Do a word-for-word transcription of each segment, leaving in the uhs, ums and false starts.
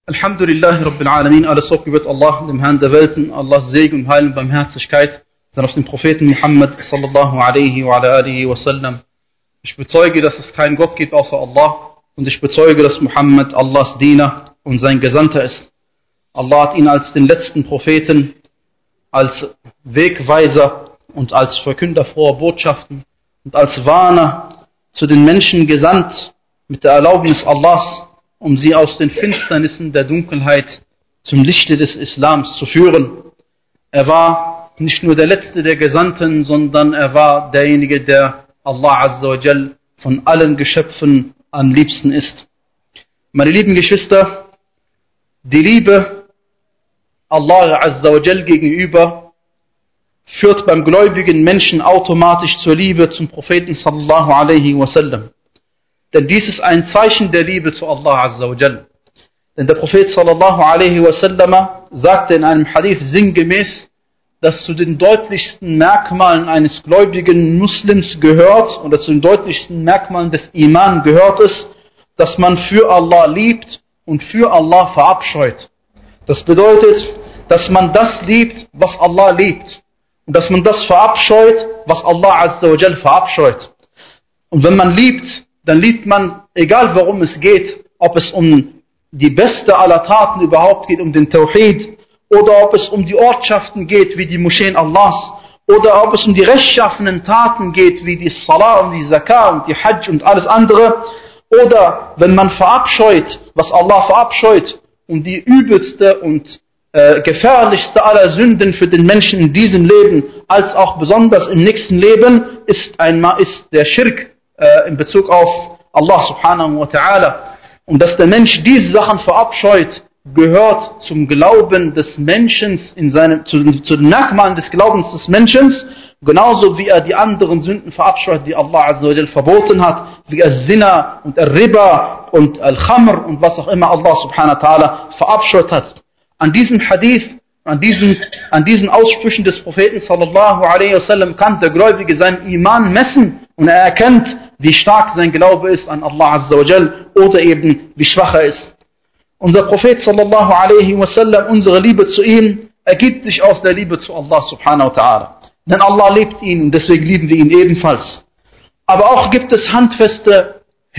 Alhamdulillahi Rabbil Alamin, alles Lob gebührt Allah, dem Herrn der Welten, Allahs Segen und Heil und Barmherzigkeit sind auf den Propheten Muhammad sallallahu alaihi wa ala alihi wa sallam. Ich bezeuge, dass es keinen Gott gibt außer Allah und ich bezeuge, dass Muhammad Allahs Diener und sein Gesandter ist. Allah hat ihn als den letzten Propheten, als Wegweiser und als Verkünder froher Botschaften und als Warner zu den Menschen gesandt mit der Erlaubnis Allahs, um sie aus den Finsternissen der Dunkelheit zum Lichte des Islams zu führen. Er war nicht nur der letzte der Gesandten, sondern er war derjenige, der Allah Azza wa Jal von allen Geschöpfen am liebsten ist. Meine lieben Geschwister, die Liebe Allah Azza wa Jal gegenüber führt beim gläubigen Menschen automatisch zur Liebe zum Propheten sallallahu alaihi wasallam. Denn dies ist ein Zeichen der Liebe zu Allah Azza wa Jal. Denn der Prophet sallallahu alaihi wasallam sagte in einem Hadith sinngemäß, dass zu den deutlichsten Merkmalen eines gläubigen Muslims gehört, oder zu den deutlichsten Merkmalen des Iman gehört es, dass man für Allah liebt und für Allah verabscheut. Das bedeutet, dass man das liebt, was Allah liebt. Und dass man das verabscheut, was Allah Azza wa Jal verabscheut. Und wenn man liebt, dann liebt man, egal worum es geht, ob es um die beste aller Taten überhaupt geht, um den Tawhid, oder ob es um die Ortschaften geht, wie die Moscheen Allahs, oder ob es um die rechtschaffenen Taten geht, wie die Salah und die Zakah und die Hajj und alles andere, oder wenn man verabscheut, was Allah verabscheut, und die übelste und äh, gefährlichste aller Sünden für den Menschen in diesem Leben, als auch besonders im nächsten Leben, ist, ein, ist der Schirk äh, in Bezug auf Allah subhanahu wa ta'ala. Und dass der Mensch diese Sachen verabscheut, gehört zum Glauben des Menschen, in seinem, zu, zu den Merkmalen des Glaubens des Menschen, genauso wie er die anderen Sünden verabscheut, die Allah Azza wa Jal verboten hat, wie er Zina und er Riba und Al-Khamr und was auch immer Allah subhanahu wa ta'ala verabscheut hat. An diesem Hadith, an diesen, an diesen Aussprüchen des Propheten sallallahu alaihi wasallam kann der Gläubige seinen Iman messen und er erkennt, wie stark sein Glaube ist an Allah Azza wa Jal oder eben wie schwach er ist. Unser Prophet sallallahu alaihi wasallam, unsere Liebe zu ihm, ergibt sich aus der Liebe zu Allah subhanahu wa ta'ala. Denn Allah liebt ihn und deswegen lieben wir ihn ebenfalls. Aber auch gibt es handfeste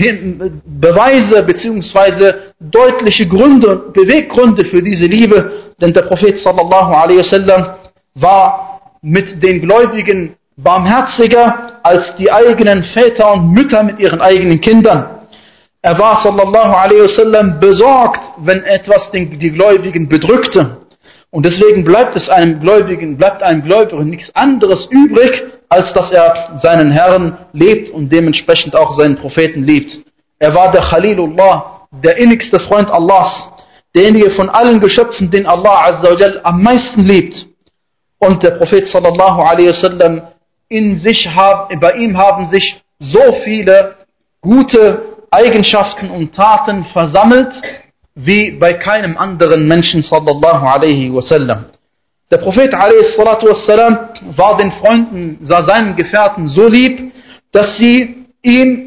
Beweise bzw. deutliche Gründe, Beweggründe für diese Liebe. Denn der Prophet sallallahu alaihi wasallam war mit den Gläubigen barmherziger als die eigenen Väter und Mütter mit ihren eigenen Kindern. Er war sallallahu alaihi wasallam besorgt, wenn etwas den, die Gläubigen bedrückte. Und deswegen bleibt es einem Gläubigen, bleibt einem Gläubigen nichts anderes übrig, als dass er seinen Herrn liebt und dementsprechend auch seinen Propheten liebt. Er war der Khalilullah, der innigste Freund Allahs, derjenige von allen Geschöpfen, den Allah Azza wa Jal am meisten liebt. Und der Prophet sallallahu alaihi wasallam, in sich haben, bei ihm haben sich so viele gute Eigenschaften und Taten versammelt, wie bei keinem anderen Menschen sallallahu alaihi wasallam. Der Prophet alaihi salatu wassalam war den Freunden, sah seinen Gefährten so lieb, dass sie ihm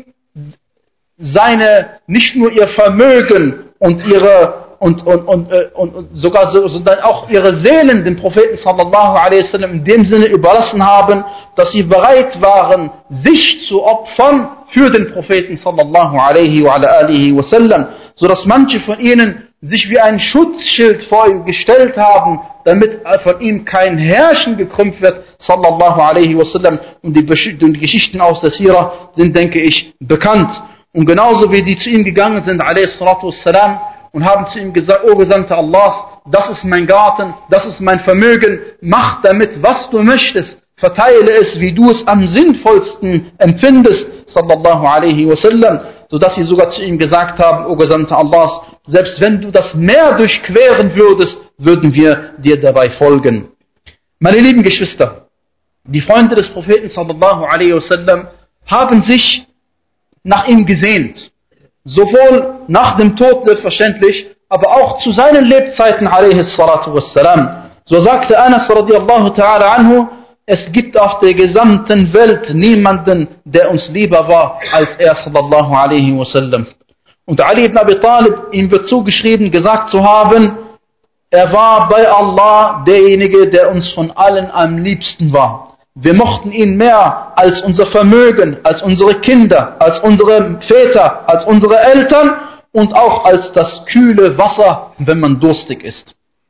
seine, nicht nur ihr Vermögen und ihre und, und, und, und, und sogar so, sondern auch ihre Seelen dem Propheten sallallahu alaihi wasallam in dem Sinne überlassen haben, dass sie bereit waren, sich zu opfern für den Propheten sallallahu alaihi wa alihi wasallam, so dass manche von ihnen sich wie ein Schutzschild vor ihm gestellt haben, damit von ihm kein Herrschen gekrümmt wird, sallallahu alaihi wasallam. Und die, die Geschichten aus der Sira sind, denke ich, bekannt. Und genauso wie die zu ihm gegangen sind, alaihi salatu wassalam, und haben zu ihm gesagt, O Gesandter Allahs, das ist mein Garten, das ist mein Vermögen, mach damit, was du möchtest, verteile es, wie du es am sinnvollsten empfindest, sallallahu alaihi wasallam, sodass sie sogar zu ihm gesagt haben, O Gesandter Allahs, selbst wenn du das Meer durchqueren würdest, würden wir dir dabei folgen. Meine lieben Geschwister, die Freunde des Propheten sallallahu alaihi wasallam haben sich nach ihm gesehnt. Sowohl nach dem Tod selbstverständlich, aber auch zu seinen Lebzeiten alaihi salatu wassalam. So sagte Anas radiallahu ta'ala anhu, es gibt auf der gesamten Welt niemanden, der uns lieber war als er sallallahu alaihi wasallam. Und Ali ibn Abi Talib, ihm wird zugeschrieben, gesagt zu haben, er war bei Allah derjenige, der uns von allen am liebsten war. Wir mochten ihn mehr als unser Vermögen, als unsere Kinder, als unsere Väter, als unsere Eltern und auch als das kühle Wasser, wenn man durstig ist.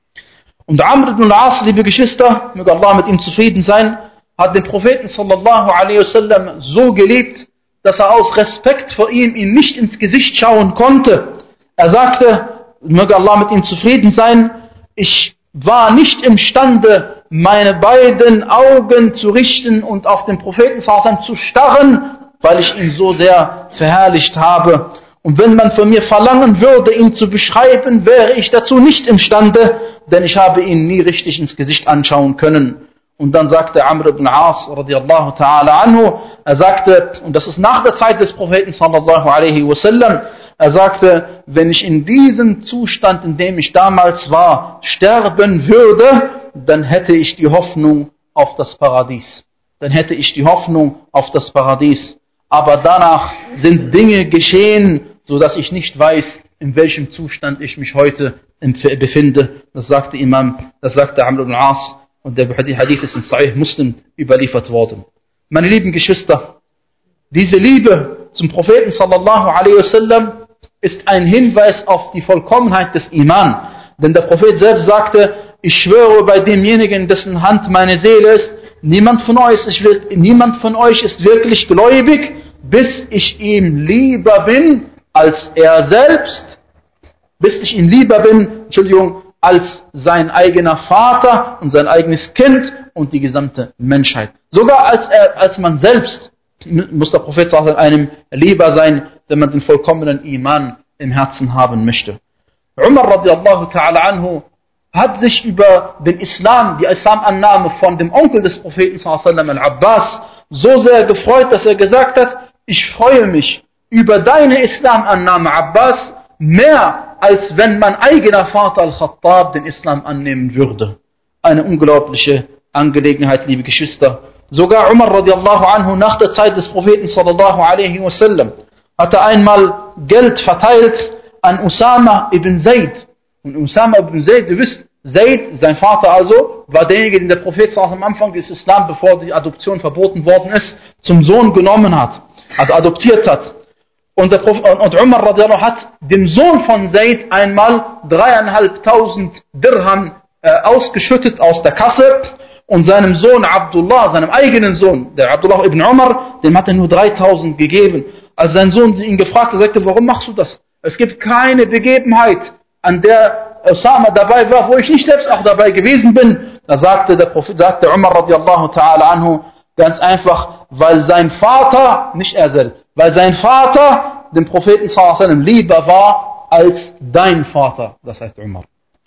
Und Amr ibn al-As, liebe Geschwister, möge Allah mit ihm zufrieden sein, hat den Propheten sallallahu alaihi wasallam so geliebt, dass er aus Respekt vor ihm ihn nicht ins Gesicht schauen konnte. Er sagte, möge Allah mit ihm zufrieden sein, ich war nicht imstande, meine beiden Augen zu richten und auf den Propheten sallallahu alaihi wasallam zu starren, weil ich ihn so sehr verherrlicht habe. Und wenn man von mir verlangen würde, ihn zu beschreiben, wäre ich dazu nicht imstande, denn ich habe ihn nie richtig ins Gesicht anschauen können. Und dann sagte Amr ibn As radiyallahu ta'ala anhu, er sagte, und das ist nach der Zeit des Propheten sallallahu alaihi wasallam, er sagte, wenn ich in diesem Zustand, in dem ich damals war, sterben würde, dann hätte ich die Hoffnung auf das Paradies. Dann hätte ich die Hoffnung auf das Paradies. Aber danach sind Dinge geschehen, so dass ich nicht weiß, in welchem Zustand ich mich heute befinde. Das sagte Imam, das sagte Amr ibn As, und der Hadith ist in Sahih Muslim überliefert worden. Meine lieben Geschwister, diese Liebe zum Propheten sallallahu alaihi wasallam ist ein Hinweis auf die Vollkommenheit des Iman. Denn der Prophet selbst sagte, ich schwöre bei demjenigen, dessen Hand meine Seele ist, niemand von euch ist, niemand von euch ist wirklich gläubig, bis ich ihm lieber bin als er selbst, bis ich ihm lieber bin, Entschuldigung, als sein eigener Vater und sein eigenes Kind und die gesamte Menschheit. Sogar als er, als man selbst muss der Prophet einem lieber sein, wenn man den vollkommenen Iman im Herzen haben möchte. Umar radiallahu ta'ala anhu hat sich über den Islam, die Islamannahme von dem Onkel des Propheten sallallahu al-Abbas so sehr gefreut, dass er gesagt hat, ich freue mich über deine Islamannahme, Abbas, mehr als wenn mein eigener Vater Al-Khattab den Islam annehmen würde. Eine unglaubliche Angelegenheit, liebe Geschwister. Sogar Umar radiallahu anhu nach der Zeit des Propheten sallallahu alaihi wasallam hatte einmal Geld verteilt an Usama ibn Zayd. Und Usama ibn Zayd, du wisst, Zayd, sein Vater also, war derjenige, den der Prophet sallallahu am Anfang des Islam, bevor die Adoption verboten worden ist, zum Sohn genommen hat, also adoptiert hat. Und, der Prophet, und Umar radiallahu hat dem Sohn von Zayd einmal dreieinhalbtausend Dirham äh, ausgeschüttet aus der Kasse und seinem Sohn Abdullah, seinem eigenen Sohn, der Abdullah ibn Umar, dem hat er nur dreitausend gegeben. Als sein Sohn ihn gefragt hat, sagte, warum machst du das? Es gibt keine Begebenheit, an der Osama dabei war, wo ich nicht selbst auch dabei gewesen bin. Da sagte der Prophet, sagte Umar radiallahu ta'ala anhu, ganz einfach, weil sein Vater, nicht er selbst, weil sein Vater dem Propheten sallallahu alaihi wasallam lieber war als dein Vater, das heißt Umar.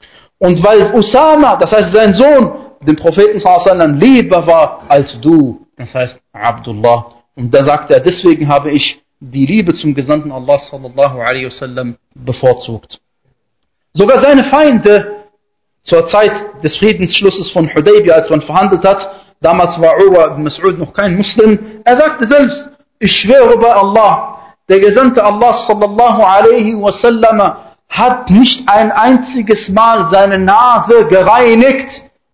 Und weil Usama, das heißt sein Sohn, dem Propheten sallallahu alaihi wasallam lieber war als du, das heißt Abdullah. Und da sagt er, deswegen habe ich die Liebe zum Gesandten Allah sallallahu alaihi wasallam bevorzugt. Sogar seine Feinde zur Zeit des Friedensschlusses von Hudaybiyah, als man verhandelt hat, damals war Urwa ibn Mas'ud noch kein Muslim, er sagte selbst, ich schwöre bei Allah, der Gesandte Allah sallallahu alaihi wasallam hat nicht ein einziges Mal seine Nase gereinigt,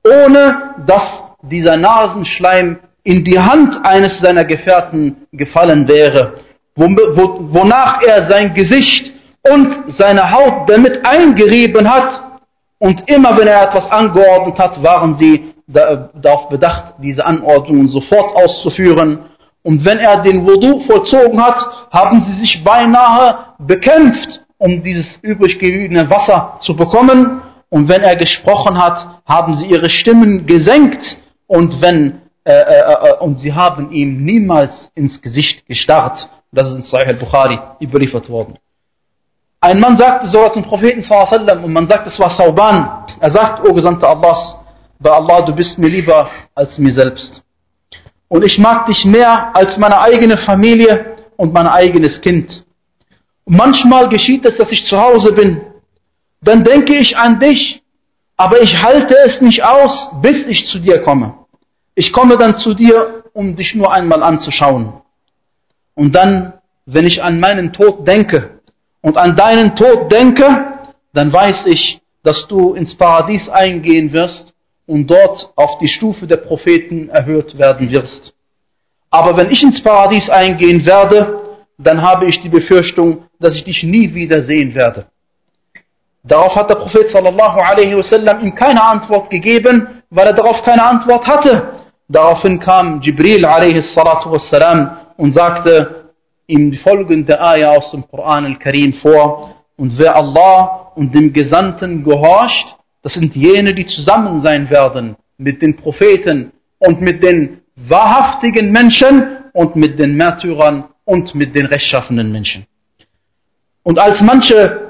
ohne dass dieser Nasenschleim in die Hand eines seiner Gefährten gefallen wäre, wonach er sein Gesicht und seine Haut damit eingerieben hat, und immer wenn er etwas angeordnet hat, waren sie darauf bedacht, diese Anordnungen sofort auszuführen. Und wenn er den Wudu vollzogen hat, haben sie sich beinahe bekämpft, um dieses übrig gebliebene Wasser zu bekommen. Und wenn er gesprochen hat, haben sie ihre Stimmen gesenkt. Und, wenn, äh, äh, und sie haben ihm niemals ins Gesicht gestarrt. Das ist in Sahih al-Bukhari überliefert worden. Ein Mann sagte sogar zum Propheten sallallahu alaihi wasallam, und man sagt, es war Thawban. Er sagt, O Gesandter Allahs, bei Allah, du bist mir lieber als mir selbst. Und ich mag dich mehr als meine eigene Familie und mein eigenes Kind. Und manchmal geschieht es, dass ich zu Hause bin. Dann denke ich an dich, aber ich halte es nicht aus, bis ich zu dir komme. Ich komme dann zu dir, um dich nur einmal anzuschauen. Und dann, wenn ich an meinen Tod denke und an deinen Tod denke, dann weiß ich, dass du ins Paradies eingehen wirst und dort auf die Stufe der Propheten erhöht werden wirst. Aber wenn ich ins Paradies eingehen werde, dann habe ich die Befürchtung, dass ich dich nie wieder sehen werde. Darauf hat der Prophet sallallahu alaihi wasallam ihm keine Antwort gegeben, weil er darauf keine Antwort hatte. Daraufhin kam Jibril alaihi salatu wassalam und sagte ihm die folgende Ayah aus dem Koran al-Karim vor: Und wer Allah und dem Gesandten gehorcht, das sind jene, die zusammen sein werden mit den Propheten und mit den wahrhaftigen Menschen und mit den Märtyrern und mit den rechtschaffenen Menschen. Und als manche,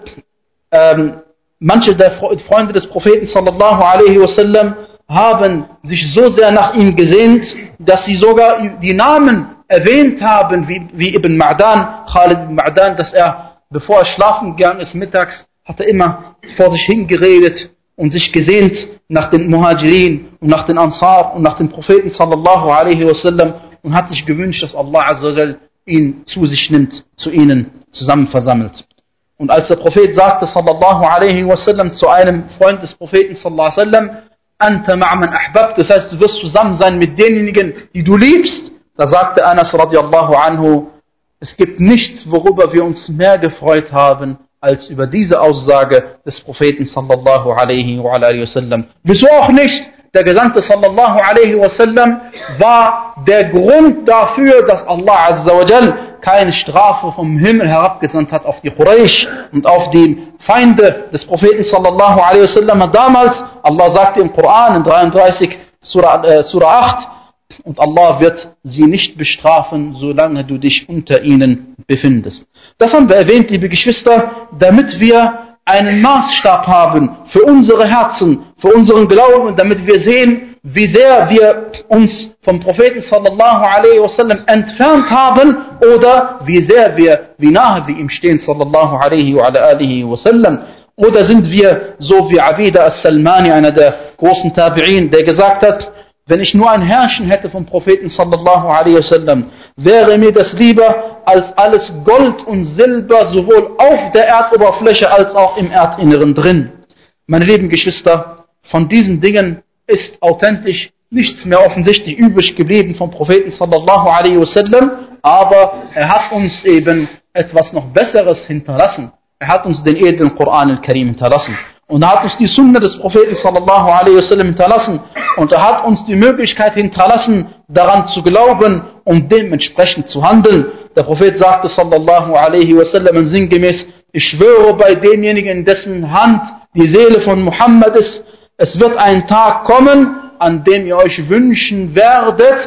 ähm, manche der Freunde des Propheten sallallahu alaihi wasallam haben sich so sehr nach ihm gesehnt, dass sie sogar die Namen erwähnt haben, wie, wie Ibn Ma'dan, Khalid ibn Ma'dan, dass er, bevor er schlafen gegangen ist mittags, hat er immer vor sich hingeredet und sich gesehnt nach den Muhajirin und nach den Ansar und nach den Propheten sallallahu alaihi wasallam und hat sich gewünscht, dass Allah azza wa jal ihn zu sich nimmt, zu ihnen zusammen versammelt. Und als der Prophet sagte sallallahu alaihi wasallam zu einem Freund des Propheten sallallahu alaihi wasallam, Anta ma'man ahbab, das heißt, du wirst zusammen sein mit denjenigen, die du liebst, da sagte Anas radiallahu anhu, es gibt nichts, worüber wir uns mehr gefreut haben, als über diese Aussage des Propheten sallallahu alaihi wa alaihi wasallam. Wieso auch nicht? Der Gesandte sallallahu alaihi wasallam war der Grund dafür, dass Allah azza wa jal keine Strafe vom Himmel herabgesandt hat auf die Quraysh und auf die Feinde des Propheten sallallahu alaihi wasallam damals. Allah sagte im Koran in dreiunddreißig, Surah, äh, Surah acht, und Allah wird sie nicht bestrafen, solange du dich unter ihnen befindest. Das haben wir erwähnt, liebe Geschwister, damit wir einen Maßstab haben für unsere Herzen, für unseren Glauben, damit wir sehen, wie sehr wir uns vom Propheten sallallahu alaihi wasallam entfernt haben oder wie sehr wir, wie nahe wir ihm stehen sallallahu alaihi wa alihi wasallam. Oder sind wir so wie Abida as-Salmani, einer der großen Tabi'in, der gesagt hat, wenn ich nur ein Herrchen hätte vom Propheten sallallahu alaihi wasallam, wäre mir das lieber als alles Gold und Silber, sowohl auf der Erdoberfläche als auch im Erdinneren drin. Meine lieben Geschwister, von diesen Dingen ist authentisch nichts mehr offensichtlich übrig geblieben vom Propheten sallallahu alaihi wasallam, aber er hat uns eben etwas noch Besseres hinterlassen. Er hat uns den edlen Koran al-Karim hinterlassen. Und er hat uns die Sunna des Propheten sallallahu alaihi wasallam hinterlassen. Und er hat uns die Möglichkeit hinterlassen, daran zu glauben und dementsprechend zu handeln. Der Prophet sagte sallallahu alaihi wasallam sinngemäß, ich schwöre bei demjenigen, in dessen Hand die Seele von Muhammad ist, es wird ein Tag kommen, an dem ihr euch wünschen werdet,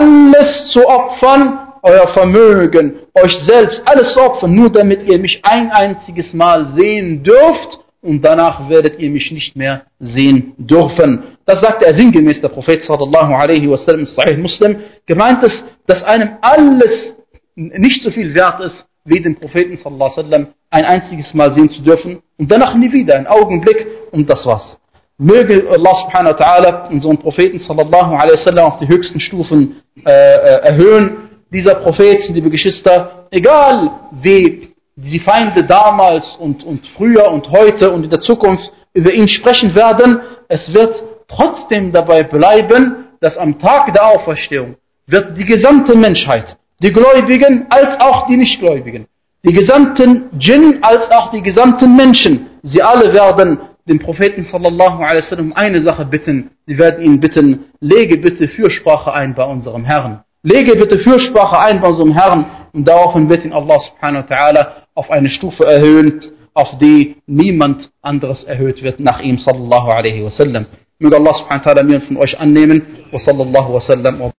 alles zu opfern, euer Vermögen, euch selbst, alles zu opfern, nur damit ihr mich ein einziges Mal sehen dürft. Und danach werdet ihr mich nicht mehr sehen dürfen. Das sagte er sinngemäß, der Prophet sallallahu alaihi wasallam, Sahih Muslim. Gemeint ist, dass einem alles nicht so viel wert ist, wie den Propheten sallallahu alaihi wasallam ein einziges Mal sehen zu dürfen und danach nie wieder, einen Augenblick und das war's. Möge Allah subhanahu wa ta'ala unseren Propheten sallallahu alaihi wasallam auf die höchsten Stufen äh, erhöhen. Dieser Prophet, liebe Geschwister, egal wie die Feinde damals und, und früher und heute und in der Zukunft über ihn sprechen werden, es wird trotzdem dabei bleiben, dass am Tag der Auferstehung wird die gesamte Menschheit, die Gläubigen als auch die Nichtgläubigen, die gesamten Djinn als auch die gesamten Menschen, sie alle werden den Propheten sallallahu alaihi wasallam eine Sache bitten, sie werden ihn bitten, lege bitte Fürsprache ein bei unserem Herrn. Lege bitte Fürsprache ein bei unserem Herrn und daraufhin wird ihn Allah subhanahu wa ta'ala auf eine Stufe erhöhen, auf die niemand anderes erhöht wird nach ihm sallallahu alaihi wasallam. Möge Allah subhanahu wa ta'ala mir von euch annehmen. Wa sallallahu wa sallam.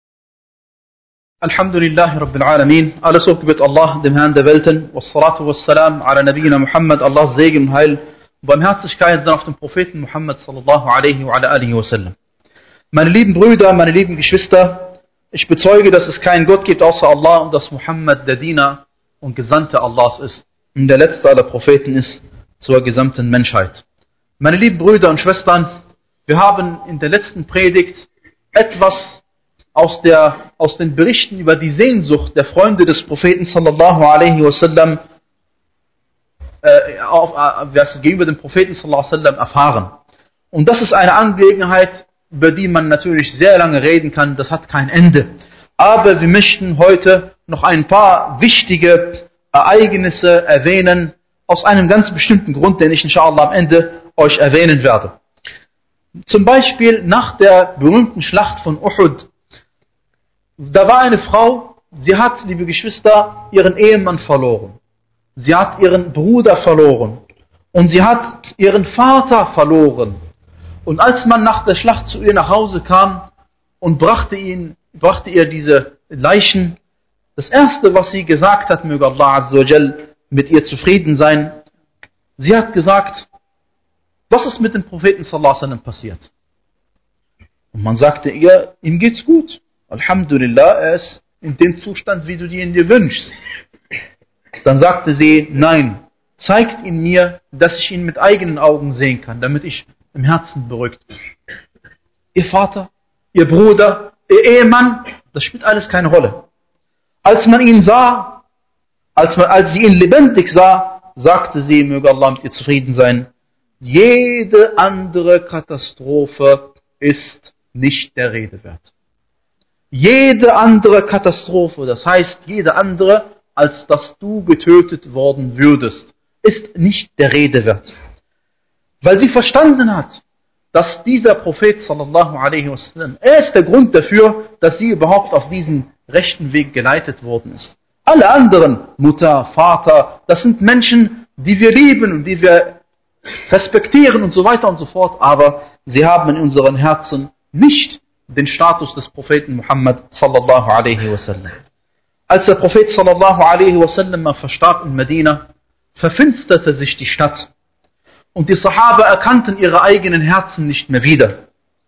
Alhamdulillahi Rabbil Alamin. Alles Lob gebührt Allah, dem Herrn der Welten. Wa salatu wa salam ala Nabiyina Muhammad. Allahs Segen und Heil und Barmherzigkeit sind auf den Propheten Muhammad sallallahu alaihi wa alihi wasallam. Meine lieben Brüder, meine lieben Geschwister, ich bezeuge, dass es keinen Gott gibt außer Allah und dass Muhammad der Diener und Gesandte Allahs ist und der letzte aller Propheten ist zur gesamten Menschheit. Meine lieben Brüder und Schwestern, wir haben in der letzten Predigt etwas aus, der, aus den Berichten über die Sehnsucht der Freunde des Propheten sallallahu alaihi wasallam äh, auf, äh, was gegenüber dem Propheten sallallahu alaihi wasallam erfahren. Und das ist eine Angelegenheit, über die man natürlich sehr lange reden kann, das hat kein Ende. Aber wir möchten heute noch ein paar wichtige Ereignisse erwähnen, aus einem ganz bestimmten Grund, den ich inshallah am Ende euch erwähnen werde. Zum Beispiel nach der berühmten Schlacht von Uhud, da war eine Frau, sie hat, liebe Geschwister, ihren Ehemann verloren. Sie hat ihren Bruder verloren. Und sie hat ihren Vater verloren. Und als man nach der Schlacht zu ihr nach Hause kam und brachte, ihn, brachte ihr diese Leichen, das erste, was sie gesagt hat, möge Allah Azza wa Jal mit ihr zufrieden sein, sie hat gesagt, was ist mit dem Propheten sallallahu alaihi wasallam passiert? Und man sagte ihr, ihm geht's gut. Alhamdulillah, er ist in dem Zustand, wie du ihn dir wünschst. Dann sagte sie, nein, zeigt ihn mir, dass ich ihn mit eigenen Augen sehen kann, damit ich im Herzen beruhigt bin. Ihr Vater, ihr Bruder, ihr Ehemann, das spielt alles keine Rolle. Als man ihn sah, als, man, als sie ihn lebendig sah, sagte sie, möge Allah mit ihr zufrieden sein, jede andere Katastrophe ist nicht der Rede wert. Jede andere Katastrophe, das heißt jede andere, als dass du getötet worden würdest, ist nicht der Rede wert. Weil sie verstanden hat, dass dieser Prophet sallallahu alaihi wasallam, er ist der Grund dafür, dass sie überhaupt auf diesen rechten Weg geleitet worden ist. Alle anderen, Mutter, Vater, das sind Menschen, die wir lieben und die wir respektieren und so weiter und so fort, aber sie haben in unseren Herzen nicht den Status des Propheten Muhammad sallallahu alaihi wasallam. Als der Prophet sallallahu alaihi wasallam verstarb in Medina, verfinsterte sich die Stadt und die Sahaba erkannten ihre eigenen Herzen nicht mehr wieder.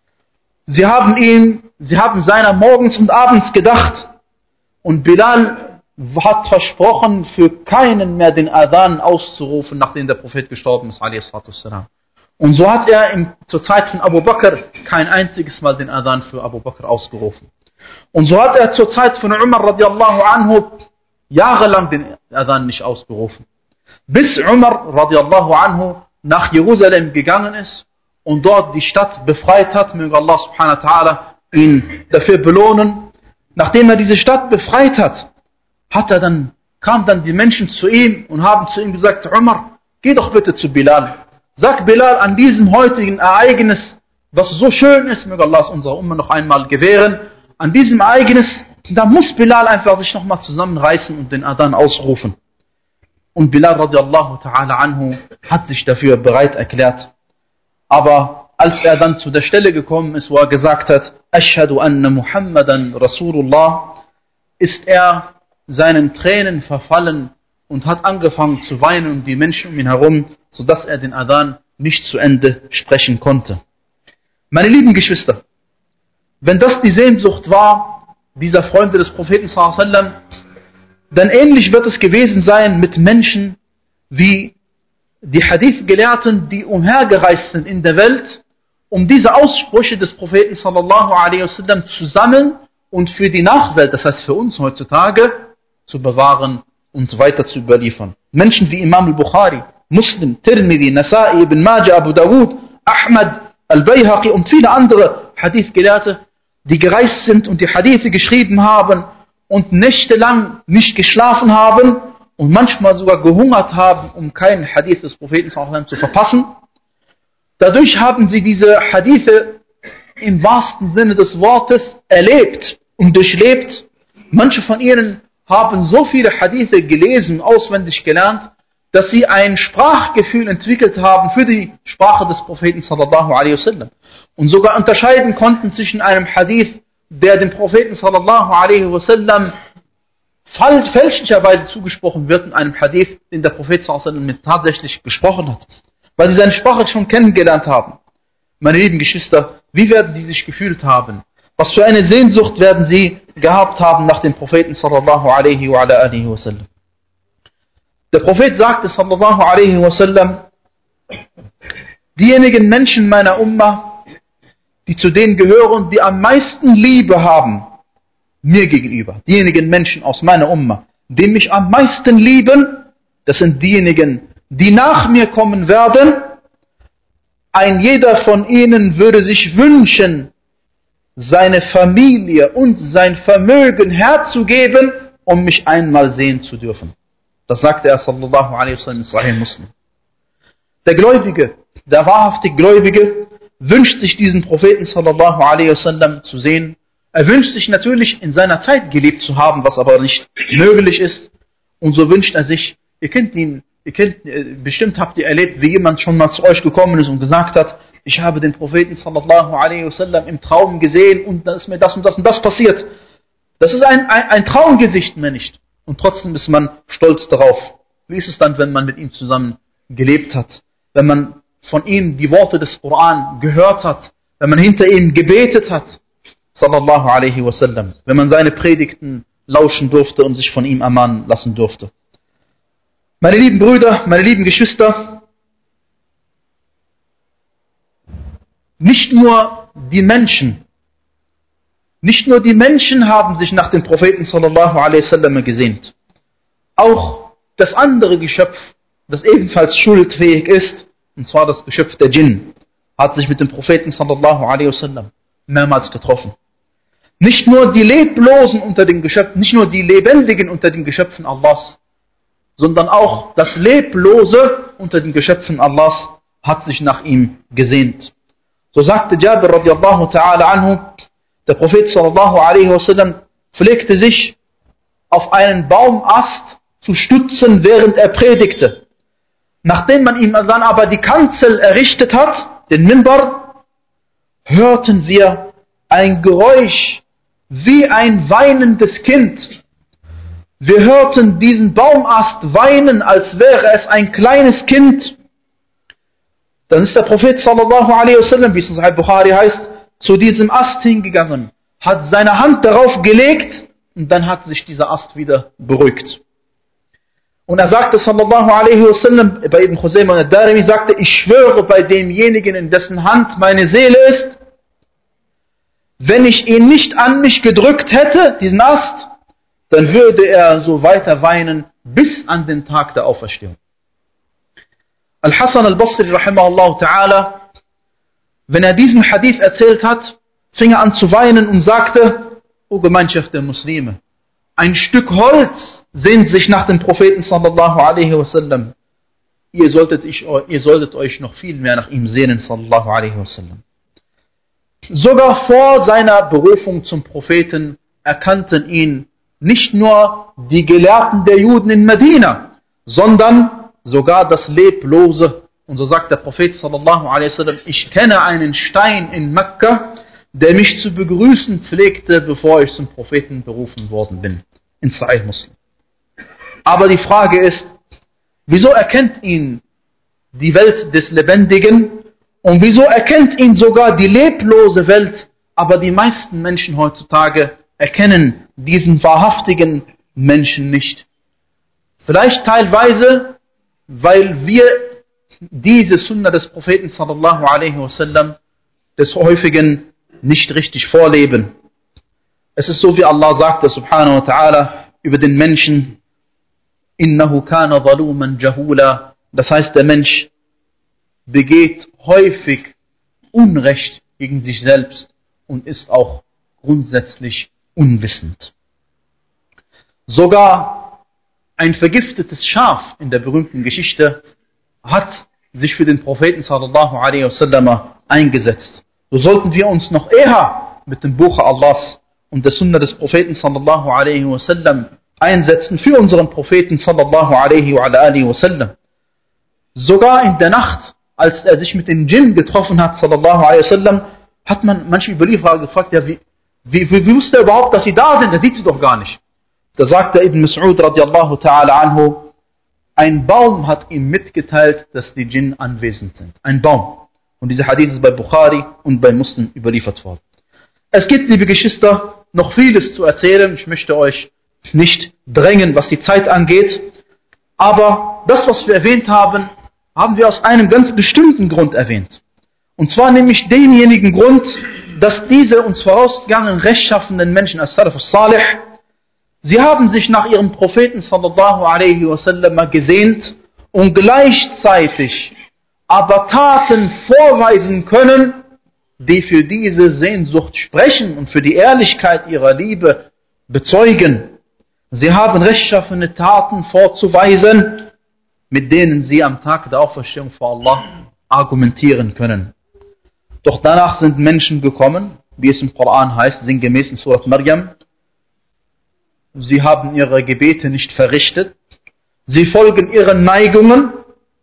Sie haben ihn, sie haben seiner morgens und abends gedacht und Bilal hat versprochen, für keinen mehr den Adhan auszurufen, nachdem der Prophet gestorben ist, alaihi salatu wassalam. Und so hat er im, zur Zeit von Abu Bakr kein einziges Mal den Adhan für Abu Bakr ausgerufen. Und so hat er zur Zeit von Umar radiallahu anhu jahrelang den Adhan nicht ausgerufen. Bis Umar radiallahu anhu nach Jerusalem gegangen ist und dort die Stadt befreit hat, möge Allah subhanahu wa ta'ala ihn dafür belohnen. Nachdem er diese Stadt befreit hat, hat er dann, kamen dann die Menschen zu ihm und haben zu ihm gesagt, Umar, geh doch bitte zu Bilal. Sag Bilal an diesem heutigen Ereignis, was so schön ist, möge Allah es unserer Umma noch einmal gewähren, an diesem Ereignis, da muss Bilal einfach sich nochmal zusammenreißen und den Adhan ausrufen. Und Bilal radiallahu ta'ala anhu hat sich dafür bereit erklärt. Aber als er dann zu der Stelle gekommen ist, wo er gesagt hat, Ashhadu anna Muhammadan Rasulullah, ist er seinen Tränen verfallen und hat angefangen zu weinen um die Menschen um ihn herum, sodass er den Adhan nicht zu Ende sprechen konnte. Meine lieben Geschwister, wenn das die Sehnsucht war, dieser Freunde des Propheten sallallahu alaihi wasallam, dann ähnlich wird es gewesen sein mit Menschen wie die Hadith-Gelehrten, die umhergereist sind in der Welt, um diese Aussprüche des Propheten sallallahu alaihi wasallam zu sammeln und für die Nachwelt, das heißt für uns heutzutage, zu bewahren und weiter zu überliefern. Menschen wie Imam al-Bukhari, Muslim, Tirmidhi, Nasa'i, Ibn Majah, Abu Dawud, Ahmad, Al-Bayhaqi und viele andere Hadith-Gelehrte, die gereist sind und die Hadithe geschrieben haben und nächtelang nicht geschlafen haben und manchmal sogar gehungert haben, um keinen Hadith des Propheten sallallahu alaihi wasallam zu verpassen. Dadurch haben sie diese Hadithe im wahrsten Sinne des Wortes erlebt und durchlebt. Manche von ihnen haben so viele Hadithe gelesen und auswendig gelernt, dass sie ein Sprachgefühl entwickelt haben für die Sprache des Propheten sallallahu alaihi wasallam und sogar unterscheiden konnten zwischen einem Hadith, der dem Propheten sallallahu alaihi wasallam fälschlicherweise zugesprochen wird, und einem Hadith, den der Prophet sallallahu alaihi wasallam tatsächlich gesprochen hat, weil sie seine Sprache schon kennengelernt haben. Meine lieben Geschwister, wie werden sie sich gefühlt haben? Was für eine Sehnsucht werden sie gehabt haben nach dem Propheten sallallahu alaihi wa ala alihi wasallam? Der Prophet sagte sallallahu alaihi wasallam, diejenigen Menschen meiner Umma, die zu denen gehören, die am meisten Liebe haben, mir gegenüber, diejenigen Menschen aus meiner Umma, die mich am meisten lieben, das sind diejenigen, die nach mir kommen werden, ein jeder von ihnen würde sich wünschen, seine Familie und sein Vermögen herzugeben, um mich einmal sehen zu dürfen. Das sagte er sallallahu alaihi wasallam in Sahih Muslim. Der Gläubige, der wahrhaftig Gläubige, wünscht sich diesen Propheten sallallahu alaihi wasallam zu sehen. Er wünscht sich natürlich in seiner Zeit gelebt zu haben, was aber nicht möglich ist. Und so wünscht er sich, ihr kennt ihn, ihr kennt, bestimmt habt ihr erlebt, wie jemand schon mal zu euch gekommen ist und gesagt hat, ich habe den Propheten sallallahu alaihi wasallam im Traum gesehen und da ist mir das und das und das passiert. Das ist ein, ein, ein Traumgesicht, mehr nicht. Und trotzdem ist man stolz darauf. Wie ist es dann, wenn man mit ihm zusammen gelebt hat? Wenn man von ihm die Worte des Koran gehört hat? Wenn man hinter ihm gebetet hat? Sallallahu alaihi wasallam. Wenn man seine Predigten lauschen durfte und sich von ihm ermahnen lassen durfte. Meine lieben Brüder, meine lieben Geschwister, nicht nur die Menschen, nicht nur die Menschen haben sich nach dem Propheten sallallahu alaihi wasallam gesehnt. Auch das andere Geschöpf, das ebenfalls schuldfähig ist, und zwar das Geschöpf der Djinn, hat sich mit dem Propheten sallallahu alaihi wasallam mehrmals getroffen. Nicht nur die Leblosen unter den Geschöpfen, nicht nur die Lebendigen unter den Geschöpfen Allahs, sondern auch das Leblose unter den Geschöpfen Allahs hat sich nach ihm gesehnt. So sagte Jabir radiallahu ta'ala anhu, der Prophet sallallahu alaihi wasallam pflegte sich auf einen Baumast zu stützen, während er predigte. Nachdem man ihm dann aber die Kanzel errichtet hat, den Minbar, hörten wir ein Geräusch wie ein weinendes Kind. Wir hörten diesen Baumast weinen, als wäre es ein kleines Kind. Dann ist der Prophet sallallahu alaihi wasallam, wie es in Sahih Bukhari heißt, zu diesem Ast hingegangen, hat seine Hand darauf gelegt und dann hat sich dieser Ast wieder beruhigt. Und er sagte sallallahu alaihi wasallam, bei Ibn Khuzaymah al-Darimi sagte, ich schwöre bei demjenigen, in dessen Hand meine Seele ist, wenn ich ihn nicht an mich gedrückt hätte, diesen Ast, dann würde er so weiter weinen bis an den Tag der Auferstehung. Al-Hasan al-Basri rahimahullah ta'ala, wenn er diesen Hadith erzählt hat, fing er an zu weinen und sagte, O Gemeinschaft der Muslime, ein Stück Holz sehnt sich nach dem Propheten sallallahu alaihi wasallam. Ihr solltet, ich, ihr solltet euch noch viel mehr nach ihm sehnen sallallahu alaihi wasallam. Sogar vor seiner Berufung zum Propheten erkannten ihn nicht nur die Gelehrten der Juden in Medina, sondern sogar das Leblose. Und so sagt der Prophet sallallahu alaihi wasallam, ich kenne einen Stein in Mekka, der mich zu begrüßen pflegte, bevor ich zum Propheten berufen worden bin. In Sahih Muslim. Aber die Frage ist, wieso erkennt ihn die Welt des Lebendigen und wieso erkennt ihn sogar die leblose Welt, aber die meisten Menschen heutzutage erkennen diesen wahrhaftigen Menschen nicht. Vielleicht teilweise, weil wir diese Sunna des Propheten sallallahu alaihi wasallam des Häufigen nicht richtig vorleben. Es ist so, wie Allah sagte, subhanahu wa ta'ala, über den Menschen, innahu kana zaluman jahula, das heißt, der Mensch begeht häufig Unrecht gegen sich selbst und ist auch grundsätzlich unwissend. Sogar ein vergiftetes Schaf in der berühmten Geschichte hat sich für den Propheten sallallahu alaihi wasallam eingesetzt. So sollten wir uns noch eher mit dem Buch Allahs und der Sunna des Propheten sallallahu alaihi wasallam einsetzen für unseren Propheten sallallahu alaihi wasallam. Sogar in der Nacht, als er sich mit den Djinn getroffen hat, sallallahu alaihi wasallam, hat man manche Überlieferer gefragt, ja, wie, wie, wie wusste er überhaupt, dass sie da sind? Er sieht sie doch gar nicht. Da sagte Ibn Mas'ud radiallahu ta'ala anhu, ein Baum hat ihm mitgeteilt, dass die Djinn anwesend sind. Ein Baum. Und dieser Hadith ist bei Bukhari und bei Muslim überliefert worden. Es gibt, liebe Geschwister, noch vieles zu erzählen. Ich möchte euch nicht drängen, was die Zeit angeht. Aber das, was wir erwähnt haben, haben wir aus einem ganz bestimmten Grund erwähnt. Und zwar nämlich denjenigen Grund, dass diese uns vorausgegangenen rechtschaffenden Menschen, als Salaf al-Salih, sie haben sich nach ihrem Propheten sallallahu alaihi wasallam gesehnt und gleichzeitig aber Taten vorweisen können, die für diese Sehnsucht sprechen und für die Ehrlichkeit ihrer Liebe bezeugen. Sie haben rechtschaffene Taten vorzuweisen, mit denen sie am Tag der Auferstehung vor Allah argumentieren können. Doch danach sind Menschen gekommen, wie es im Koran heißt, sinngemäß in Surat Maryam. Sie haben ihre Gebete nicht verrichtet. Sie folgen ihren Neigungen.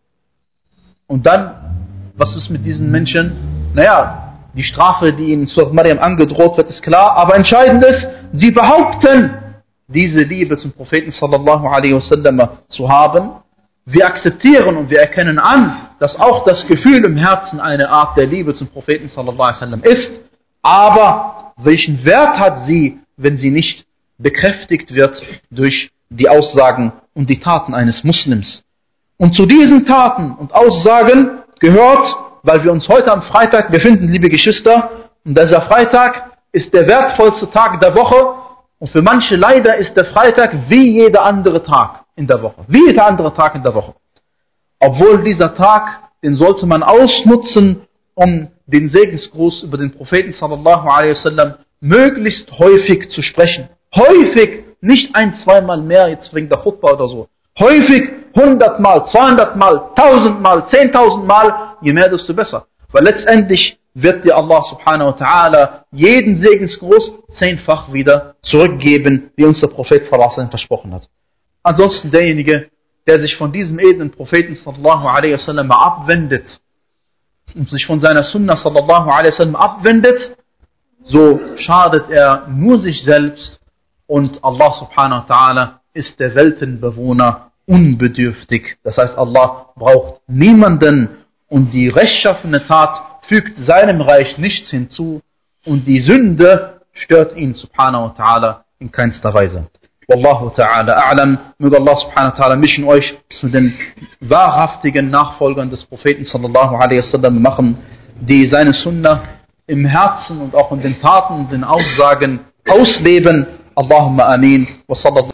Und dann, was ist mit diesen Menschen? Naja, die Strafe, die ihnen in Surat Maryam angedroht wird, ist klar. Aber entscheidend ist, sie behaupten, diese Liebe zum Propheten sallallahu alaihi wasallam zu haben. Wir akzeptieren und wir erkennen an, dass auch das Gefühl im Herzen eine Art der Liebe zum Propheten sallallahu alaihi wasallam ist. Aber welchen Wert hat sie, wenn sie nicht bekräftigt wird durch die Aussagen und die Taten eines Muslims? Und zu diesen Taten und Aussagen gehört, weil wir uns heute am Freitag befinden, liebe Geschwister, und dieser Freitag ist der wertvollste Tag der Woche, und für manche leider ist der Freitag wie jeder andere Tag in der Woche. Wie jeder andere Tag in der Woche. Obwohl dieser Tag, den sollte man ausnutzen, um den Segensgruß über den Propheten sallallahu alaihi wasallam möglichst häufig zu sprechen. Häufig, nicht ein, zweimal mehr, jetzt wegen der Khutbah oder so. Häufig, hundertmal, zweihundertmal, tausendmal, zehntausendmal, je mehr, desto besser. Weil letztendlich wird dir Allah subhanahu wa ta'ala jeden Segensgruß zehnfach wieder zurückgeben, wie uns der Prophet sallallahu alaihi wasallam versprochen hat. Ansonsten derjenige, der sich von diesem edlen Propheten sallallahu alaihi wasallam abwendet und sich von seiner Sunna sallallahu alaihi wasallam abwendet, so schadet er nur sich selbst und Allah subhanahu wa ta'ala ist der Weltenbewohner unbedürftig. Das heißt, Allah braucht niemanden und die rechtschaffene Tat fügt seinem Reich nichts hinzu und die Sünde stört ihn subhanahu wa ta'ala in keinster Weise. Wallahu ta'ala a'lam. Möge Allah subhanahu wa ta'ala mischen euch zu den wahrhaftigen Nachfolgern des Propheten sallallahu alaihi wasallam machen, die seine Sunna im Herzen und auch in den Taten und den Aussagen ausleben. Allahumma amin. Wa sallallahu.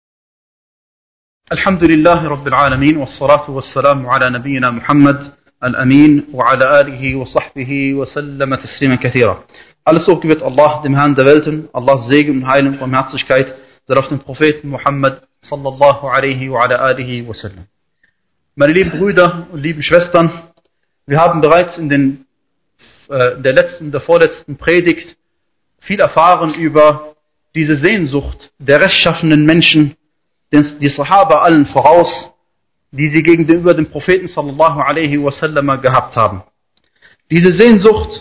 Alhamdulillahi Rabbil Alamin. Wassalatu wassalamu ala nabiyyina Muhammad al-Amin wa ala alihi wa sahbihi wa sallama tasliman kathira. Alles Lob gebührt Allah, dem Herrn der Welten, Allahs Segen und Heilung und Barmherzigkeit sei auf den Propheten Muhammad sallallahu alaihi wa ala alihi wa sallam. Meine lieben Brüder und lieben Schwestern, wir haben bereits in den, äh, der letzten, der vorletzten Predigt viel erfahren über diese Sehnsucht der rechtschaffenen Menschen, die Sahaba allen voraus, die sie gegenüber dem Propheten sallallahu alaihi wa sallam gehabt haben. Diese Sehnsucht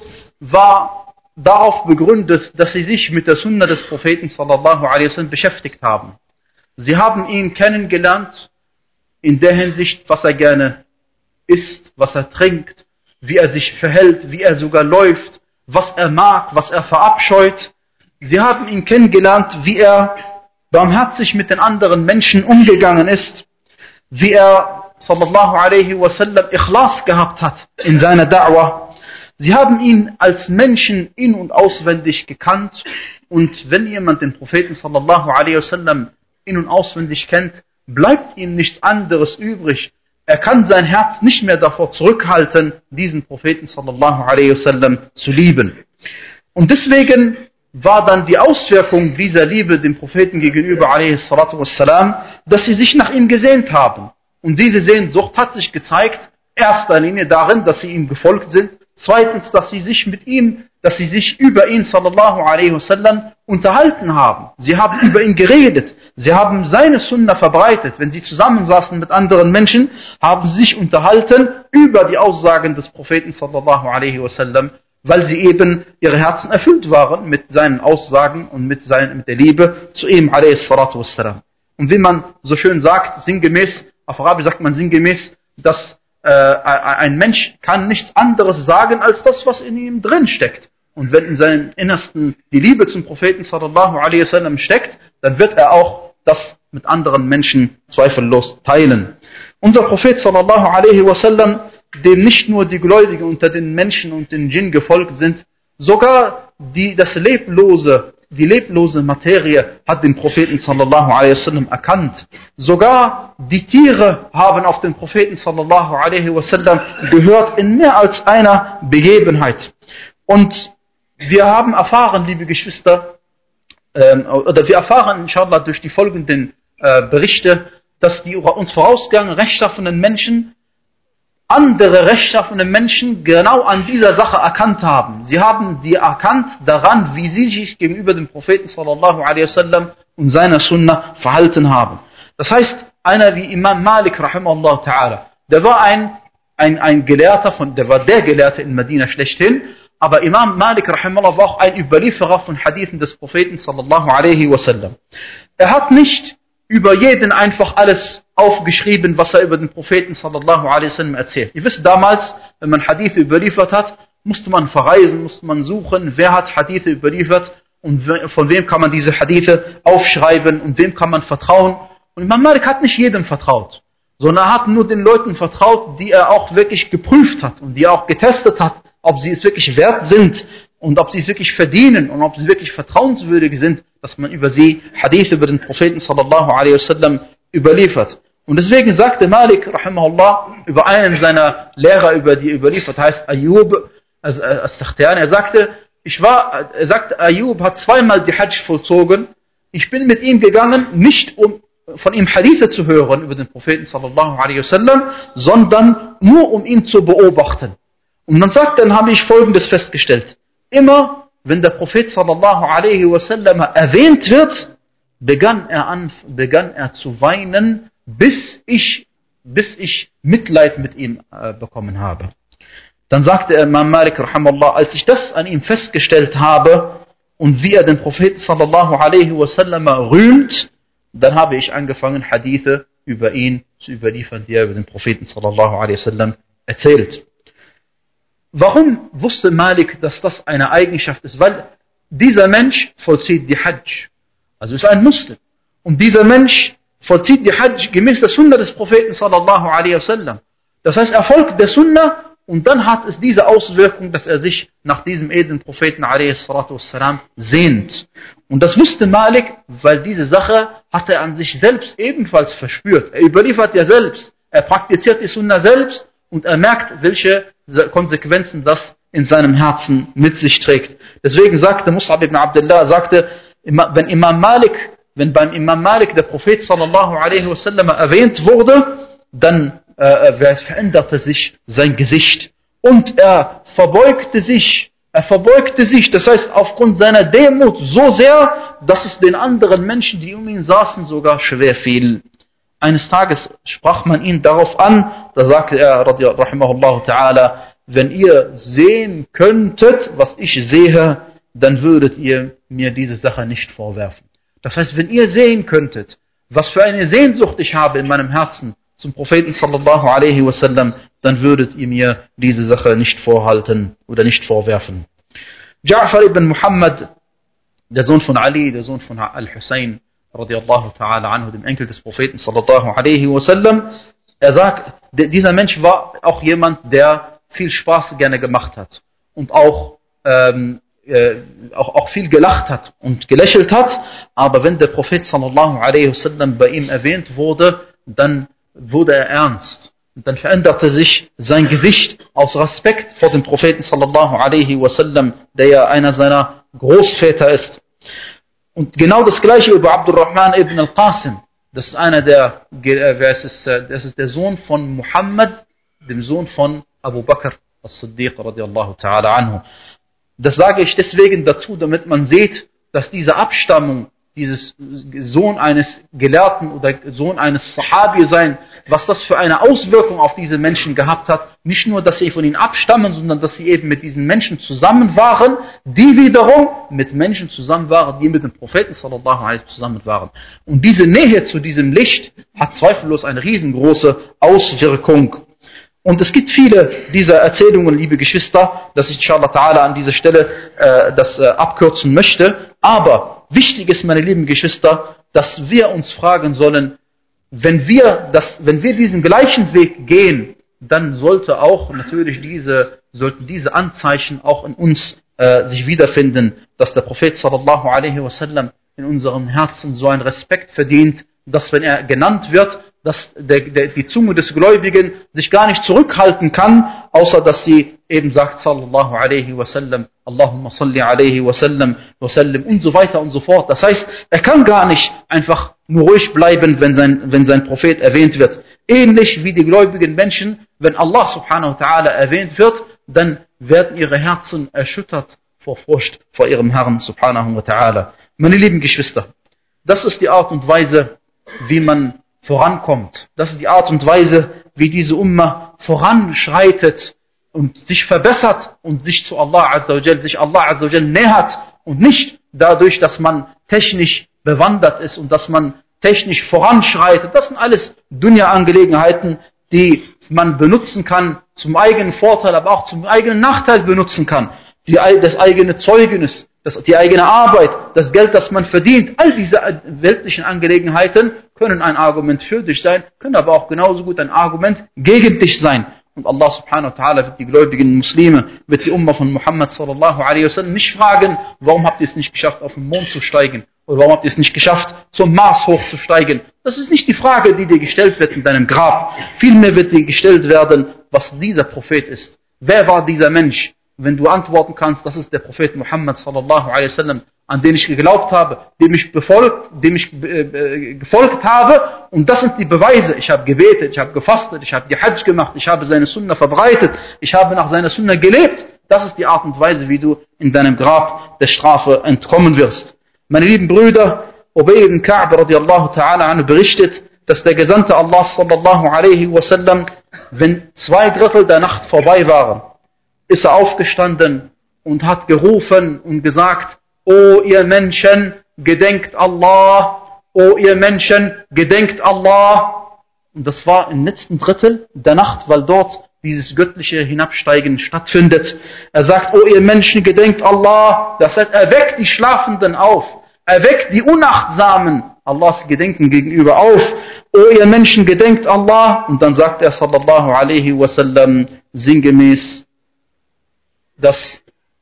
war darauf begründet, dass sie sich mit der Sunna des Propheten sallallahu alaihi wa sallam beschäftigt haben. Sie haben ihn kennengelernt in der Hinsicht, was er gerne isst, was er trinkt, wie er sich verhält, wie er sogar läuft, was er mag, was er verabscheut. Sie haben ihn kennengelernt, wie er barmherzig mit den anderen Menschen umgegangen ist, wie er sallallahu alaihi wa sallam Ikhlas gehabt hat in seiner Da'wah. Sie haben ihn als Menschen in- und auswendig gekannt und wenn jemand den Propheten sallallahu alaihi wa sallam in- und auswendig kennt, bleibt ihm nichts anderes übrig. Er kann sein Herz nicht mehr davor zurückhalten, diesen Propheten sallallahu alaihi wa sallam zu lieben. Und deswegen war dann die Auswirkung dieser Liebe dem Propheten gegenüber alaihi salatu wassalam, dass sie sich nach ihm gesehnt haben. Und diese Sehnsucht hat sich gezeigt, erster Linie darin, dass sie ihm gefolgt sind, zweitens, dass sie sich mit ihm, dass sie sich über ihn sallallahu alaihi wasallam unterhalten haben. Sie haben über ihn geredet, sie haben seine Sunna verbreitet. Wenn sie zusammensaßen mit anderen Menschen, haben sie sich unterhalten über die Aussagen des Propheten sallallahu alaihi wasallam, weil sie eben ihre Herzen erfüllt waren mit seinen Aussagen und mit, seinen, mit der Liebe zu ihm alaihi salatu wassalam. Und wie man so schön sagt, sinngemäß, auf Arabisch sagt man sinngemäß, dass äh, ein Mensch kann nichts anderes sagen als das, was in ihm drin steckt. Und wenn in seinem Innersten die Liebe zum Propheten sallallahu alaihi wasallam steckt, dann wird er auch das mit anderen Menschen zweifellos teilen. Unser Prophet sallallahu alaihi wasallam, dem nicht nur die Gläubigen unter den Menschen und den Djinn gefolgt sind, sogar die, das leblose die leblose Materie hat den Propheten sallallahu alaihi wasallam erkannt. Sogar die Tiere haben auf den Propheten sallallahu alaihi wasallam gehört in mehr als einer Begebenheit. Und wir haben erfahren, liebe Geschwister, ähm, oder wir erfahren inshallah durch die folgenden äh, Berichte, dass die uns vorausgegangenen rechtschaffenen Menschen andere rechtschaffene Menschen genau an dieser Sache erkannt haben. Sie haben sie erkannt daran, wie sie sich gegenüber dem Propheten sallallahu alaihi wasallam und seiner Sunna verhalten haben. Das heißt, einer wie Imam Malik rahimahullah ta'ala, der war ein, ein, ein Gelehrter, von, der war der Gelehrte in Medina schlechthin, aber Imam Malik rahimahullah war auch ein Überlieferer von Hadithen des Propheten sallallahu alaihi wasallam. Er hat nicht über jeden einfach alles aufgeschrieben, was er über den Propheten sallallahu alaihi wasallam erzählt. Ihr wisst, damals, wenn man Hadithe überliefert hat, musste man verreisen, musste man suchen, wer hat Hadithe überliefert und von wem kann man diese Hadithe aufschreiben und wem kann man vertrauen. Und Imam Malik hat nicht jedem vertraut, sondern er hat nur den Leuten vertraut, die er auch wirklich geprüft hat und die er auch getestet hat, ob sie es wirklich wert sind und ob sie es wirklich verdienen und ob sie wirklich vertrauenswürdig sind, dass man über sie Hadith über den Propheten sallallahu alaihi wasallam überliefert. Und deswegen sagte Malik rahimahullah über einen seiner Lehrer, über die überliefert heißt Ayub as-Sakhtiyani, er sagte, ich war, er sagte, Ayub hat zweimal die Hajj vollzogen. Ich bin mit ihm gegangen, nicht um von ihm Hadithe zu hören über den Propheten sallallahu alaihi wasallam, sondern nur um ihn zu beobachten. Und dann sagt er, dann habe ich Folgendes festgestellt. Immer, wenn der Prophet sallallahu alaihi wasallam erwähnt wird, begann er an, begann er zu weinen, bis ich, bis ich Mitleid mit ihm äh, bekommen habe. Dann sagte er, Imam Malik rahimahullah, als ich das an ihm festgestellt habe und wie er den Propheten sallallahu alaihi wasallam rühmt, dann habe ich angefangen, Hadithe über ihn zu überliefern, die er über den Propheten sallallahu alaihi wasallam erzählt. Warum wusste Malik, dass das eine Eigenschaft ist? Weil dieser Mensch vollzieht die Hajj. Also ist ein Muslim. Und dieser Mensch vollzieht die Hajj gemäß der Sunna des Propheten sallallahu alaihi wasallam. Das heißt, er folgt der Sunna und dann hat es diese Auswirkung, dass er sich nach diesem edlen Propheten alaihi salatu wassalam sehnt. Und das wusste Malik, weil diese Sache hat er an sich selbst ebenfalls verspürt. Er überliefert ja selbst. Er praktiziert die Sunna selbst und er merkt, welche Konsequenzen das in seinem Herzen mit sich trägt. Deswegen sagte Mus'ab ibn Abdullah, sagte, wenn Imam Malik, wenn beim Imam Malik der Prophet sallallahu alaihi wasallam erwähnt wurde, dann äh, veränderte sich sein Gesicht und er verbeugte sich, er verbeugte sich, das heißt aufgrund seiner Demut so sehr, dass es den anderen Menschen, die um ihn saßen, sogar schwer fiel. Eines Tages sprach man ihn darauf an, da sagte er, rahimahullah ta'ala, wenn ihr sehen könntet, was ich sehe, dann würdet ihr mir diese Sache nicht vorwerfen. Das heißt, wenn ihr sehen könntet, was für eine Sehnsucht ich habe in meinem Herzen zum Propheten sallallahu alaihi wasallam, dann würdet ihr mir diese Sache nicht vorhalten oder nicht vorwerfen. Ja'far ibn Muhammad, der Sohn von Ali, der Sohn von Al-Hussein, radiallahu ta'ala anhu, dem Enkel des Propheten sallallahu alaihi wasallam, er sagt, dieser Mensch war auch jemand, der viel Spaß gerne gemacht hat und auch, ähm, äh, auch, auch viel gelacht hat und gelächelt hat, aber wenn der Prophet sallallahu alaihi wasallam bei ihm erwähnt wurde, dann wurde er ernst und dann veränderte sich sein Gesicht aus Respekt vor dem Propheten sallallahu alaihi wasallam, der ja einer seiner Großväter ist. Und genau das gleiche über Abdurrahman ibn al-Qasim. Das ist einer der, das ist, das ist der Sohn von Muhammad, dem Sohn von Abu Bakr as-Siddiq radiallahu ta'ala anhu. Das sage ich deswegen dazu, damit man sieht, dass diese Abstammung, dieses Sohn eines Gelehrten oder Sohn eines Sahabi sein, was das für eine Auswirkung auf diese Menschen gehabt hat, nicht nur, dass sie von ihnen abstammen, sondern dass sie eben mit diesen Menschen zusammen waren, die wiederum mit Menschen zusammen waren, die mit dem Propheten sallallahu alaihi zusammen waren. Und diese Nähe zu diesem Licht hat zweifellos eine riesengroße Auswirkung. Und es gibt viele dieser Erzählungen, liebe Geschwister, dass ich inshallah ta'ala an dieser Stelle äh, das äh, abkürzen möchte. Aber wichtig ist, meine lieben Geschwister, dass wir uns fragen sollen, wenn wir, das, wenn wir diesen gleichen Weg gehen, dann sollte auch natürlich diese, sollten diese Anzeichen auch in uns äh, sich wiederfinden, dass der Prophet sallallahu alaihi wasallam in unserem Herzen so einen Respekt verdient, dass wenn er genannt wird, dass der, der, die Zunge des Gläubigen sich gar nicht zurückhalten kann, außer dass sie eben sagt, sallallahu alaihi wasallam, Allahumma salli alaihi wasallam, wasallam und so weiter und so fort. Das heißt, er kann gar nicht einfach nur ruhig bleiben, wenn sein, wenn sein Prophet erwähnt wird. Ähnlich wie die gläubigen Menschen, wenn Allah subhanahu wa ta'ala erwähnt wird, dann werden ihre Herzen erschüttert vor Furcht vor ihrem Herrn subhanahu wa ta'ala. Meine lieben Geschwister, das ist die Art und Weise, wie man vorankommt. Das ist die Art und Weise, wie diese Umma voranschreitet und sich verbessert und sich zu Allah Azza wa Jal, sich Allah Azza wa Jal nähert und nicht dadurch, dass man technisch bewandert ist und dass man technisch voranschreitet. Das sind alles Dunya-Angelegenheiten, die man benutzen kann zum eigenen Vorteil, aber auch zum eigenen Nachteil benutzen kann. Die, das eigene Zeugnis, das, die eigene Arbeit, das Geld, das man verdient, all diese weltlichen Angelegenheiten können ein Argument für dich sein, können aber auch genauso gut ein Argument gegen dich sein. Und Allah subhanahu wa ta'ala wird die gläubigen Muslime, wird die Umma von Muhammad sallallahu alaihi wasallam nicht fragen, warum habt ihr es nicht geschafft, auf den Mond zu steigen? Oder warum habt ihr es nicht geschafft, zum Mars hochzusteigen? Das ist nicht die Frage, die dir gestellt wird in deinem Grab. Vielmehr wird dir gestellt werden, was dieser Prophet ist. Wer war dieser Mensch? Wenn du antworten kannst, das ist der Prophet Muhammad sallallahu alaihi wasallam, an den ich geglaubt habe, dem ich befolgt, dem ich äh, gefolgt habe, und das sind die Beweise. Ich habe gebetet, ich habe gefastet, ich habe die Hajj gemacht, ich habe seine Sunna verbreitet, ich habe nach seiner Sunna gelebt. Das ist die Art und Weise, wie du in deinem Grab der Strafe entkommen wirst. Meine lieben Brüder, Ubay ibn Ka'b radiallahu ta'ala anhu berichtet, dass der Gesandte Allah sallallahu alaihi wasallam, wenn zwei Drittel der Nacht vorbei waren, ist er aufgestanden und hat gerufen und gesagt, O ihr Menschen, gedenkt Allah, O ihr Menschen, gedenkt Allah. Und das war im letzten Drittel der Nacht, weil dort dieses göttliche Hinabsteigen stattfindet. Er sagt, O ihr Menschen, gedenkt Allah. Das heißt, erweckt die Schlafenden auf, erweckt die Unachtsamen Allahs Gedenken gegenüber auf. O ihr Menschen, gedenkt Allah. Und dann sagt er sallallahu alaihi wasallam sinngemäß, dass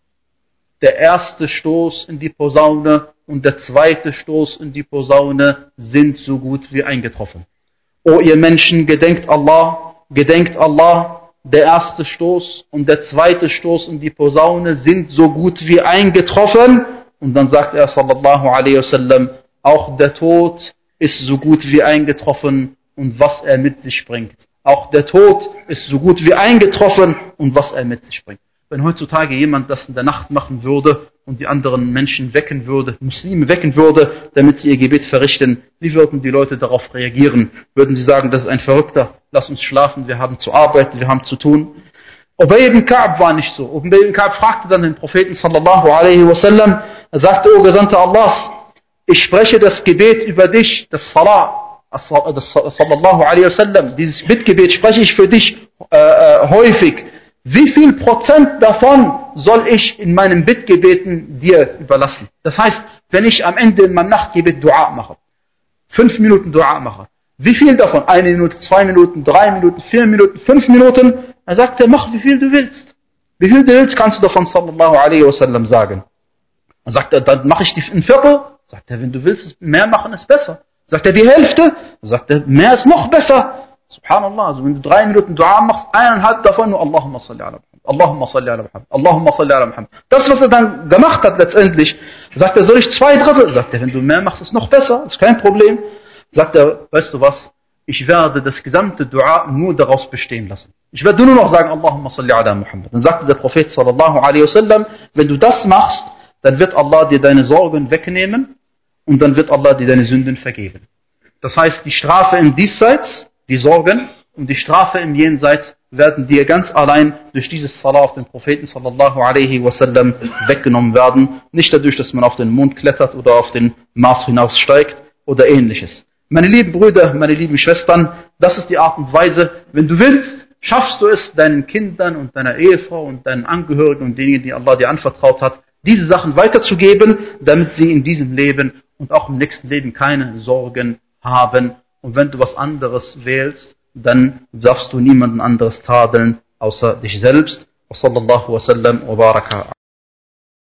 der erste Stoß in die Posaune und der zweite Stoß in die Posaune sind so gut wie eingetroffen. O ihr Menschen, gedenkt Allah, gedenkt Allah, der erste Stoß und der zweite Stoß in die Posaune sind so gut wie eingetroffen. Und dann sagt er sallallahu alaihi wasallam, auch der Tod ist so gut wie eingetroffen und was er mit sich bringt. Auch der Tod ist so gut wie eingetroffen und was er mit sich bringt. Wenn heutzutage jemand das in der Nacht machen würde und die anderen Menschen wecken würde, Muslime wecken würde, damit sie ihr Gebet verrichten, wie würden die Leute darauf reagieren? Würden sie sagen, das ist ein Verrückter, lass uns schlafen, wir haben zu arbeiten, wir haben zu tun. Ubay ibn Ka'b war nicht so. Ubay ibn Ka'b fragte dann den Propheten sallallahu alaihi wasallam, er sagte, O Gesandter Allahs, ich spreche das Gebet über dich, das Salah, das sallallahu alaihi wasallam, dieses Bittgebet spreche ich für dich äh, äh, häufig. Wie viel Prozent davon soll ich in meinen Bittgebeten dir überlassen? Das heißt, wenn ich am Ende in meinem Nachtgebet Dua mache, fünf Minuten Dua mache, wie viel davon? Eine Minute, zwei Minuten, drei Minuten, vier Minuten, fünf Minuten? Er sagte, mach wie viel du willst. Wie viel du willst, kannst du davon sallallahu alaihi wasallam sagen. Er sagte, dann mache ich die ein Viertel. Sagt er, wenn du willst, mehr machen ist besser. Sagt er, die Hälfte? Sagt er, mehr ist noch besser. Subhanallah, also wenn du drei Minuten Dua machst, eineinhalb davon nur Allahumma salli ala Muhammad, Allahumma salli ala Muhammad, Allahumma salli ala Muhammad. Das, was er dann gemacht hat letztendlich, sagt er, soll ich zwei Drittel? Sagt er, wenn du mehr machst, ist noch besser, ist kein Problem. Sagt er, weißt du was, ich werde das gesamte Dua nur daraus bestehen lassen. Ich werde nur noch sagen, Allahumma salli ala Muhammad. Dann sagte der Prophet sallallahu alaihi wasallam, wenn du das machst, dann wird Allah dir deine Sorgen wegnehmen und dann wird Allah dir deine Sünden vergeben. Das heißt, die Strafe im Diesseits, die Sorgen und die Strafe im Jenseits werden dir ganz allein durch dieses Salah auf den Propheten sallallahu alaihi wasallam weggenommen werden. Nicht dadurch, dass man auf den Mond klettert oder auf den Mars hinaussteigt oder ähnliches. Meine lieben Brüder, meine lieben Schwestern, das ist die Art und Weise, wenn du willst, schaffst du es, deinen Kindern und deiner Ehefrau und deinen Angehörigen und denen, die Allah dir anvertraut hat, diese Sachen weiterzugeben, damit sie in diesem Leben und auch im nächsten Leben keine Sorgen haben. Und wenn du was anderes wählst, dann darfst du niemanden anderes tadeln, außer dich selbst. Wa sallallahu wa sallam wa baraka.